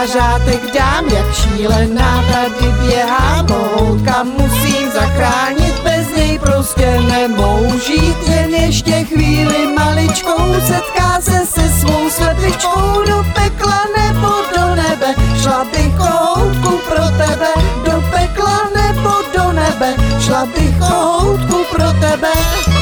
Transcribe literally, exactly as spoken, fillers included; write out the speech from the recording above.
řátek dám, jak šílená tady běhám. Kohoutka musím zachránit, bez něj prostě nemohu žít. Jen ještě chvíli maličkou, setká se se svou slepičkou. Do pekla nebo do nebe, šla bych kohoutku pro tebe. Do pekla nebo do nebe, šla bych kohoutku pro tebe.